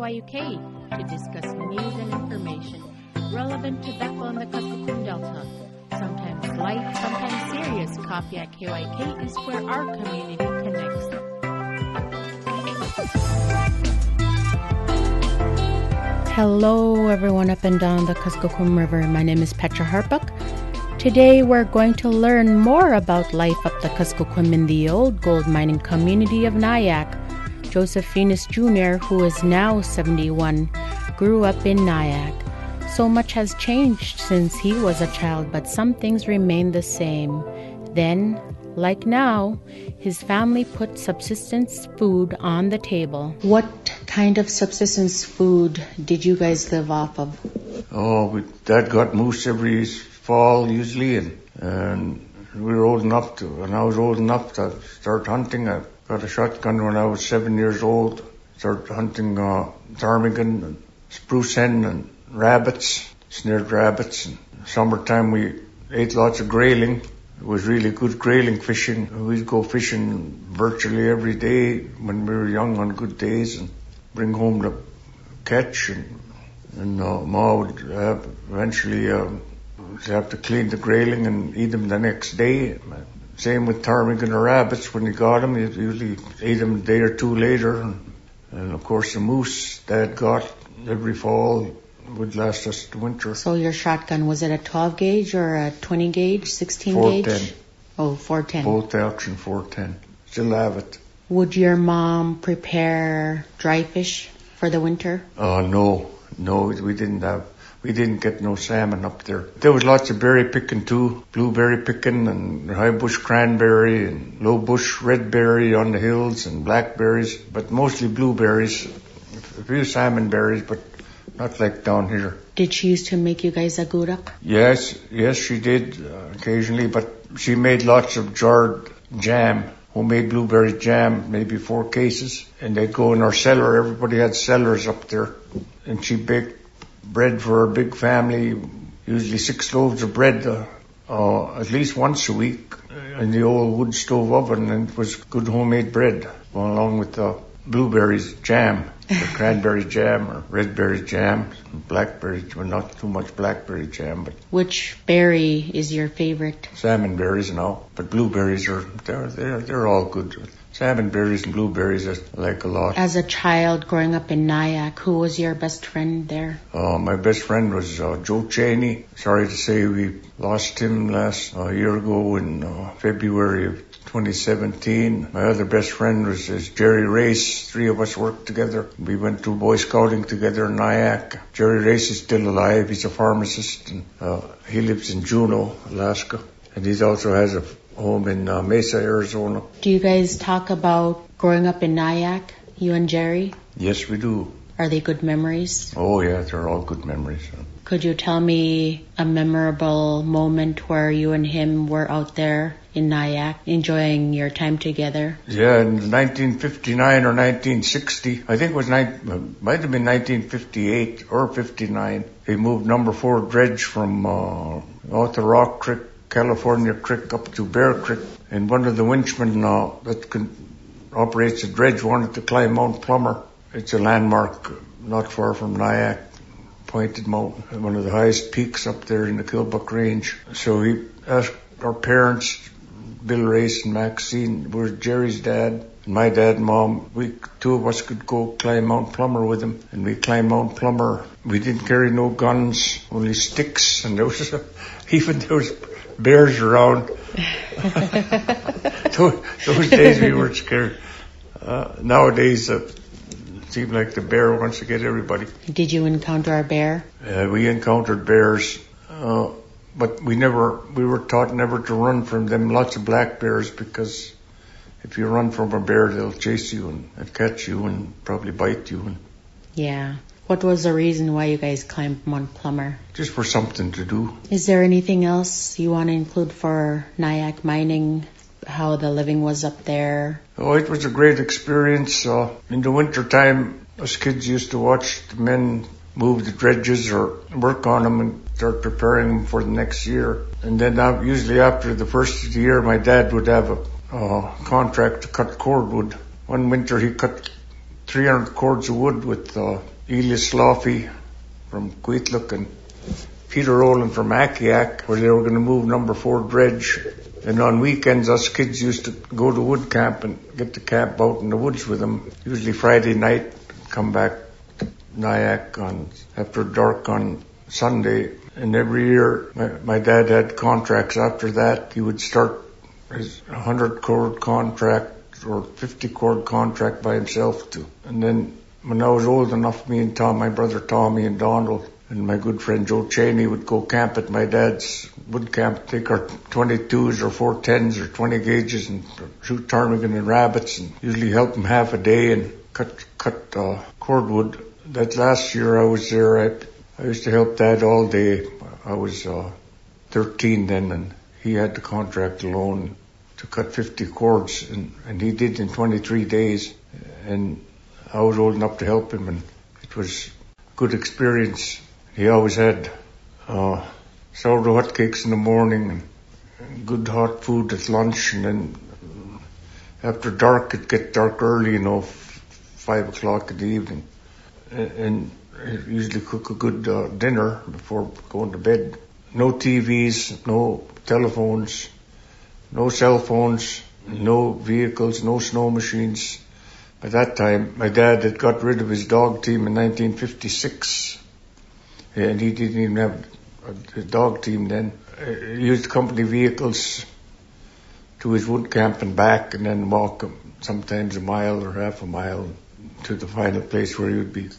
KYUK to discuss news and information relevant to Bethel and the Kuskokwim Delta. Sometimes light, sometimes serious. Coffee at KYUK is where our community connects. Hello everyone up and down the Kuskokwim River. My name is Petra Harpuk. Today we're going to learn more about life up the Kuskokwim in the old gold mining community of Nyack. Joseph Venus Jr., who is now 71, grew up in Nyack. So much has changed since he was a child, but some things remain the same. Then, like now, his family put subsistence food on the table. What kind of subsistence food did you guys live off of? Dad got moose every fall usually, and we were old enough to, when I was old enough to start hunting. I got a shotgun when I was 7 years old. Started hunting ptarmigan and spruce hen and rabbits, snared rabbits. And summertime we ate lots of grayling. It was really good grayling fishing. We'd go fishing virtually every day when we were young on good days and bring home the catch. And Ma would eventually have to clean the grayling and eat them the next day. Same with ptarmigan or rabbits. When you got them, you usually ate them a day or two later. And of course the moose Dad got every fall would last us the winter. So your shotgun, was it a 12 gauge or a 20 gauge, 16 gauge? 410. Oh, 410. Bolt action 410. Still have it. Would your mom prepare dry fish for the winter? No, we didn't get no salmon up there. There was lots of berry picking too, blueberry picking and high bush cranberry and low bush red berry on the hills and blackberries, but mostly blueberries. A few salmon berries, but not like down here. Did she used to make you guys a gurak? Yes, she did occasionally, but she made lots of jarred jam, homemade blueberry jam, maybe 4 cases, and they'd go in our cellar. Everybody had cellars up there, and she baked bread for her big family, usually 6 loaves of bread at least once a week in the old wood stove oven, and it was good homemade bread along with the blueberries jam, the cranberry jam or red berry jam, blackberry, well, not too much blackberry jam. But which berry is your favorite? Salmon berries now, but blueberries they're all good. Salmon berries and blueberries I like a lot. As a child growing up in Nyack, who was your best friend there? My best friend was Joe Cheney. Sorry to say we lost him last year ago in February of 2017. My other best friend was Jerry Race. 3 of us worked together. We went to Boy Scouting together in Nyack. Jerry Race is still alive. He's a pharmacist, and he lives in Juneau, Alaska. And he also has a home in Mesa, Arizona. Do you guys talk about growing up in Nyack, you and Jerry? Yes, we do. Are they good memories? Oh, yeah, they're all good memories. Could you tell me a memorable moment where you and him were out there in Nyack enjoying your time together? Yeah, in 1959 or 1960, I think it was might have been 1958 or 59. They moved number 4 dredge from north of Rock Creek, California Creek up to Bear Creek, and one of the winchmen that operates the dredge wanted to climb Mount Plummer. It's a landmark not far from Nyack, Pointed Mountain, one of the highest peaks up there in the Killbuck Range. So he asked our parents, Bill Race and Maxine, were Jerry's dad, and my dad and mom, 2 of us could go climb Mount Plummer with him, and we climbed Mount Plummer. We didn't carry no guns, only sticks, and there was bears around. Those days we weren't scared. Nowadays, it seems like the bear wants to get everybody. Did you encounter a bear? We encountered bears, but we were taught never to run from them. Lots of black bears, because if you run from a bear, they'll chase you and catch you and probably bite you. Yeah. What was the reason why you guys climbed Mount Plummer? Just for something to do. Is there anything else you want to include for Nyack mining? How the living was up there? Oh, it was a great experience. In the winter time, us kids used to watch the men move the dredges or work on them and start preparing them for the next year. And then usually after the first of the year, my dad would have a contract to cut cordwood. One winter he cut 300 cords of wood with Elias Loffy from Queetlook and Peter Rowland from Akiak, where they were going to move number 4 dredge. And on weekends, us kids used to go to wood camp and get to camp out in the woods with them. Usually Friday night, come back to Nyack after dark on Sunday. And every year, my dad had contracts after that. He would start his 100-cord contract or 50-cord contract by himself too. And then when I was old enough, me and Tom, my brother Tommy and Donald, and my good friend Joe Cheney would go camp at my dad's wood camp, take our 22s or 410s or 20 gauges and shoot ptarmigan and rabbits, and usually help him half a day and cut cordwood. That last year I was there, I used to help Dad all day. I was 13 then, and he had the contract alone to cut 50 cords, and he did in 23 days. And I was old enough to help him, and it was a good experience. He always had sourdough hotcakes in the morning and good hot food at lunch, and then after dark, it'd get dark early, 5 o'clock in the evening. And he'd usually cook a good dinner before going to bed. No TVs, no telephones, no cell phones, no vehicles, no snow machines. By that time, my dad had got rid of his dog team in 1956. And he didn't even have a dog team then. He used company vehicles to his wood camp and back, and then walk sometimes a mile or half a mile to the final place where he would be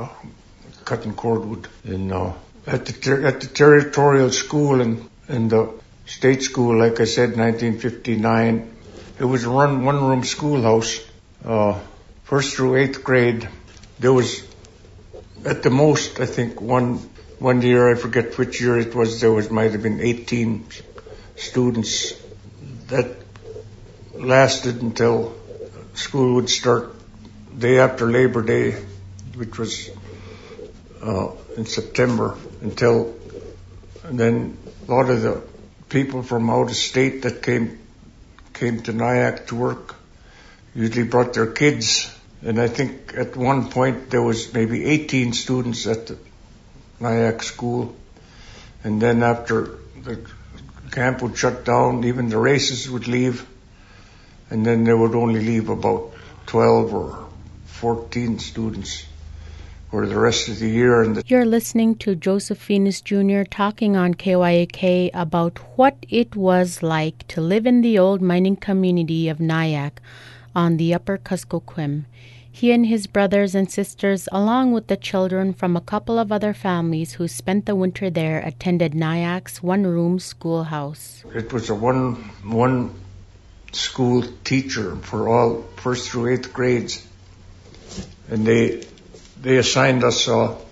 cutting cordwood. And at the territorial school and the state school, like I said, 1959, it was a one-room schoolhouse. First through 8th grade, there was at the most, I think, one year, I forget which year it was, might have been 18 students. That lasted until school would start day after Labor Day, which was in September, and then a lot of the people from out of state that came to Nyack to work usually brought their kids. And I think at one point there was maybe 18 students at the Nyack school. And then after the camp would shut down, even the races would leave. And then they would only leave about 12 or 14 students for the rest of the year. You're listening to Joseph Venus Jr. talking on KYAK about what it was like to live in the old mining community of Nyack on the Upper Kuskokwim. He and his brothers and sisters, along with the children from a couple of other families who spent the winter there, attended Nyack's one-room schoolhouse. It was a one school teacher for all 1st through 8th grades. And they assigned us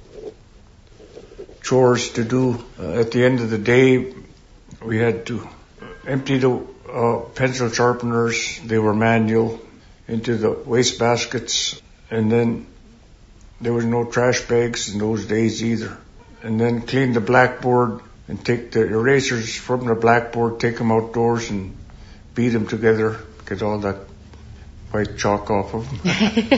chores to do. At the end of the day, we had to empty the pencil sharpeners, they were manual, into the waste baskets, and then there was no trash bags in those days either. And then clean the blackboard and take the erasers from the blackboard, take them outdoors and beat them together, get all that white chalk off of them.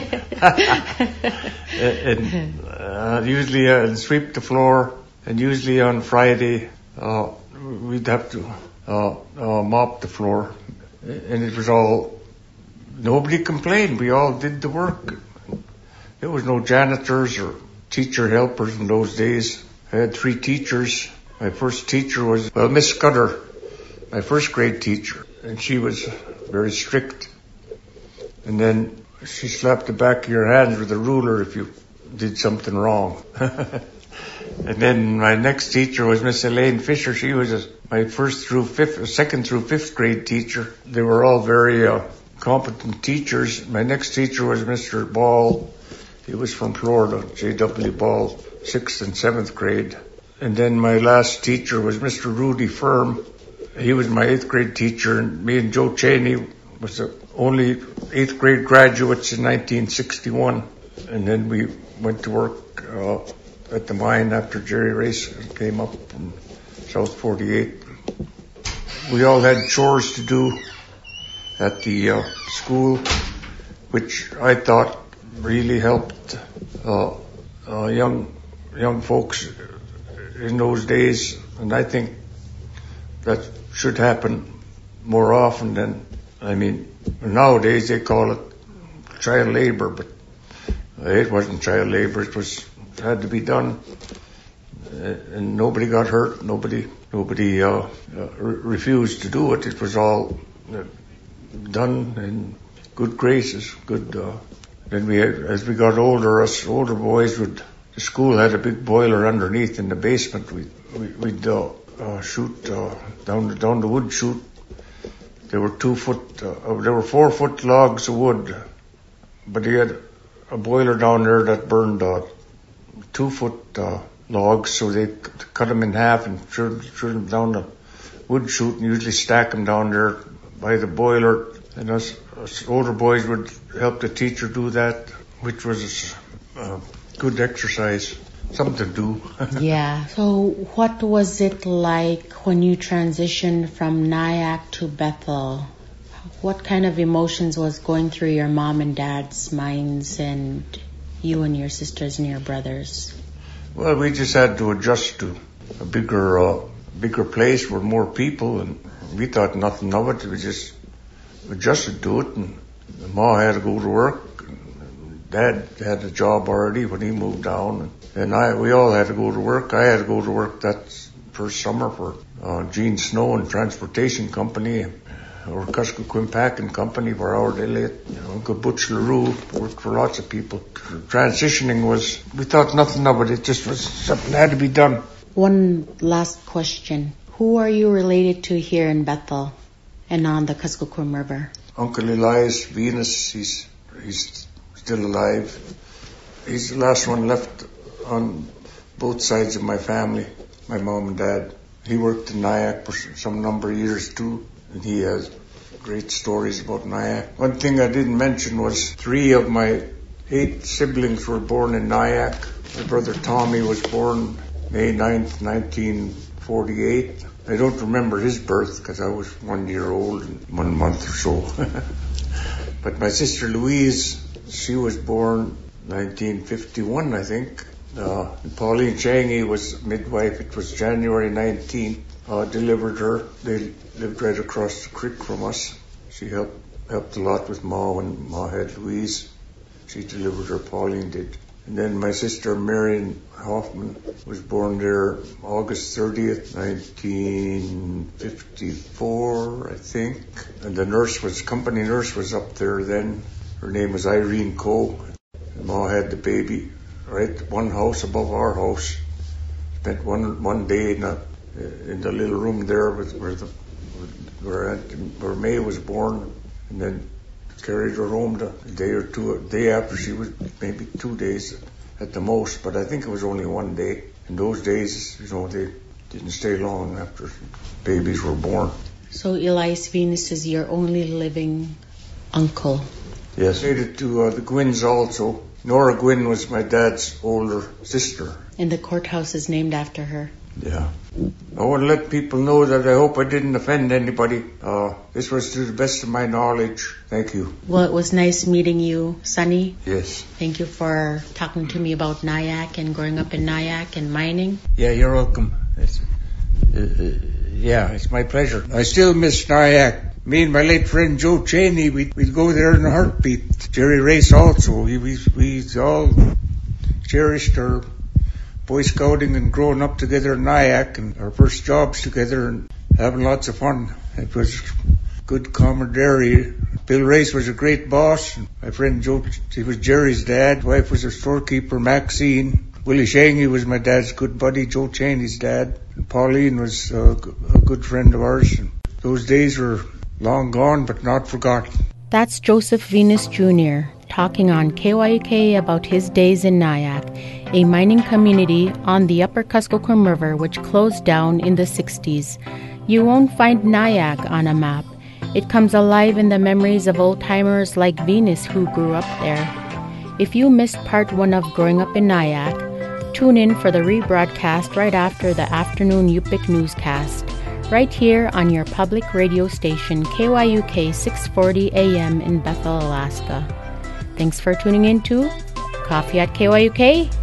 and usually sweep the floor, and usually on Friday we'd have to mop the floor. And it was all, nobody complained. We all did the work. There was no janitors or teacher helpers in those days. I had 3 teachers. My first teacher was, Miss Scudder, my 1st grade teacher. And she was very strict. And then she slapped the back of your hands with a ruler if you did something wrong. And then my next teacher was Miss Elaine Fisher. She was my 2nd through 5th grade teacher. They were all very competent teachers. My next teacher was Mr. Ball. He was from Florida, J.W. Ball, 6th and 7th grade. And then my last teacher was Mr. Rudy Firm. He was my 8th grade teacher, and me and Joe Cheney was the only 8th grade graduates in 1961. And then we went to work at the mine after Jerry Race came up from South 48. We all had chores to do at the school, which I thought really helped young folks in those days, and I think that should happen more often than, nowadays they call it child labor, but it wasn't child labor. It had to be done, and nobody got hurt. Nobody refused to do it. It was all done in good graces. Then as we got older, us older boys the school had a big boiler underneath in the basement. We'd shoot down the wood chute. There were 4 foot logs of wood, but they had a boiler down there that burned 2 foot logs, so they cut them in half and threw them down the wood chute and usually stack them down there by the boiler. And us older boys would help the teacher do that, which was good exercise, something to do. Yeah. So what was it like when you transitioned from Nyack to Bethel? What kind of emotions was going through your mom and dad's minds, and you and your sisters and your brothers? Well, we just had to adjust to a bigger place with more people, and we thought nothing of it. We just adjusted to it, and Ma had to go to work. Dad had a job already when he moved down, and we all had to go to work. I had to go to work that first summer for Gene Snow and Transportation Company, or Kuskokwim Packing Company for our late Uncle Butch LaRue. Worked for lots of people. Transitioning we thought nothing of it. It just was something that had to be done. One last question. Who are you related to here in Bethel and on the Kuskokwim River? Uncle Elias Venus, he's still alive. He's the last one left on both sides of my family, my mom and dad. He worked in Nyack for some number of years too, and he has great stories about Nyack. One thing I didn't mention was 3 of my 8 siblings were born in Nyack. My brother Tommy was born May 9th, 1948. I don't remember his birth because I was 1 year old and 1 month or so. But my sister Louise, she was born 1951, I think. And Pauline Changi was midwife. It was January 19th. Delivered her. They lived right across the creek from us. She helped a lot with Ma when Ma had Louise. She delivered her, Pauline did. And then my sister Marion Hoffman was born there August 30th, 1954, I think. And the company nurse was up there then. Her name was Irene Coe. And Ma had the baby right one house above our house. Spent one day in the little room there where May was born, and then carried her home a day after she was, maybe 2 days at the most, but I think it was only 1 day. In those days, they didn't stay long after babies were born. So Elias Venus is your only living uncle? Yes. Related to the Gwynns also. Nora Gwynn was my dad's older sister. And the courthouse is named after her? Yeah. I want to let people know that I hope I didn't offend anybody. This was to the best of my knowledge. Thank you. Well, it was nice meeting you, Sonny. Yes. Thank you for talking to me about Nyack and growing up in Nyack and mining. Yeah, you're welcome. It's my pleasure. I still miss Nyack. Me and my late friend Joe Cheney, we'd go there in a heartbeat. Jerry Race also. We all cherished our Boy Scouting and growing up together in Nyack and our first jobs together and having lots of fun. It was good camaraderie. Bill Race was a great boss. My friend Joe, he was Jerry's dad. His wife was a storekeeper, Maxine. Willie Shangy was my dad's good buddy, Joe Cheney's dad. And Pauline was a good friend of ours. And those days were long gone, but not forgotten. That's Joseph Venus Jr. talking on KYUK about his days in Nyack, a mining community on the upper Kuskokwim River which closed down in the 60s. You won't find Nyack on a map. It comes alive in the memories of old-timers like Venus who grew up there. If you missed part 1 of Growing Up in Nyack, tune in for the rebroadcast right after the afternoon Yupik newscast, right here on your public radio station KYUK 640 AM in Bethel, Alaska. Thanks for tuning in to Coffee at KYUK.